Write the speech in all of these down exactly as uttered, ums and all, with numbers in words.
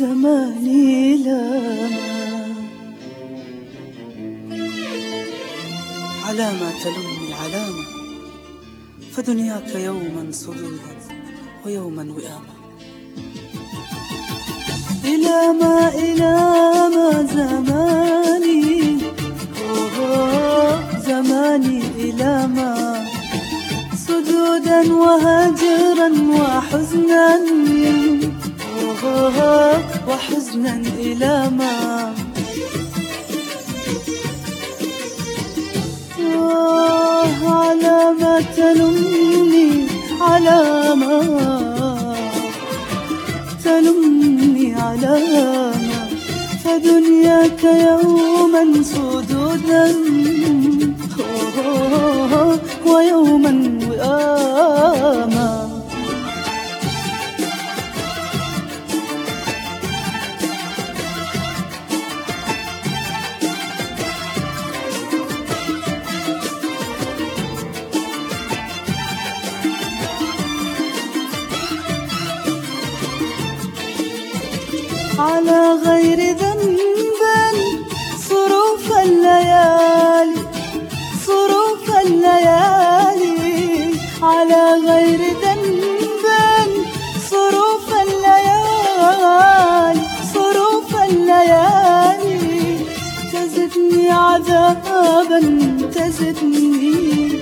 زماني لما على ما تلمني العلامة، فدنياك يوما صدودا ويوما وئاما. إلى ما إلى ما زماني، زماني إلى ما صدودا وهجرا وحزنا، وحزنا إلى ما على ما تلمني، على ما تلمني على ما فدنياك يوما صدودا ويوما وئاما. على غير ذنب صروف الليالي، صروف الليالي، على غير ذنب صروف الليالي، صروف الليالي، تزدني عذابا، تزدني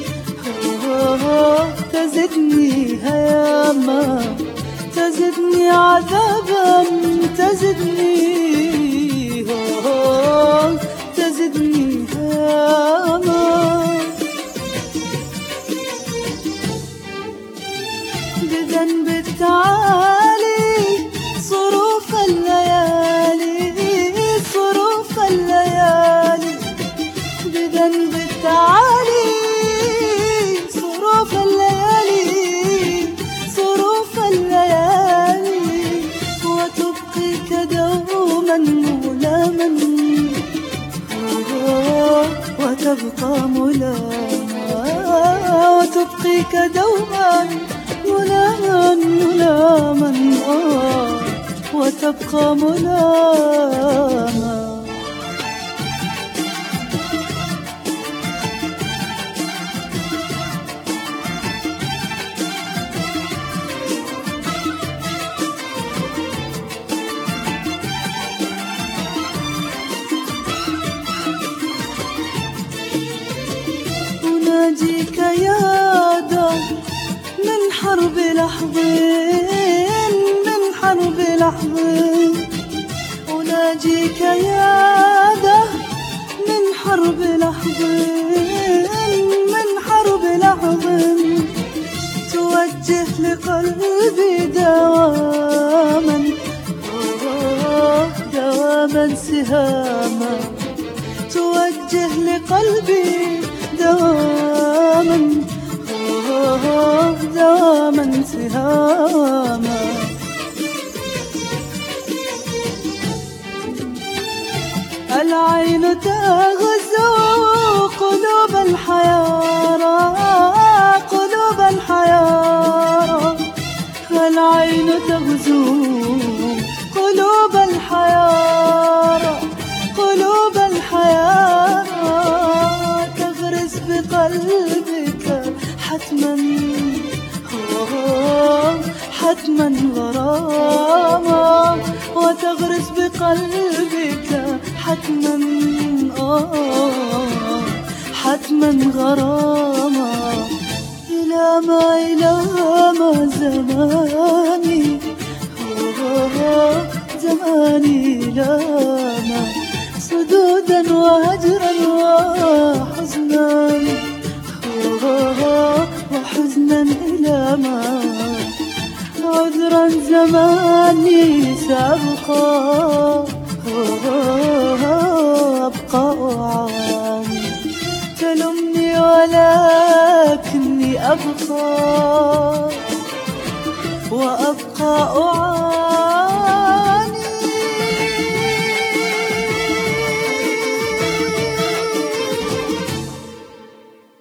تزدني هياما، تزدني عذابا، تزدني تزدني هاما. بذنب التعالي صروف الليالي، صروف الليالي، بذنب التعالي صروف الليالي، صروف الليالي، وتبقيك دوما ملاما، وتبقى ملاما، وتبقيك دوما ملاما، ملاما، وتبقى ملاما. أناجيك يا دار من حرب لحظين، من حرب لحظين، أناجيك يا دار من حرب لحظين، من حرب لحظين، توجه لقلبي دواما، دواما سهاما، توجه لقلبي دواما، دواما سهاما. العين تغزو قلوب الحيارى، قلوب الحيارى، العين تغزو قلوب الحيارى، قلوب الحيارى، تغرس بقلبك حتما، حتما غراما، وتغرس بقلبك حتما، حتما غراما. إلى ما إلى ما زماني، زماني لما صدودا وهجرا وحزنا، وحزنا إلى ما عذرا زماني سأبقى، أبقى أعاني، تلمني ولكني أبقى، وأبقى أعاني.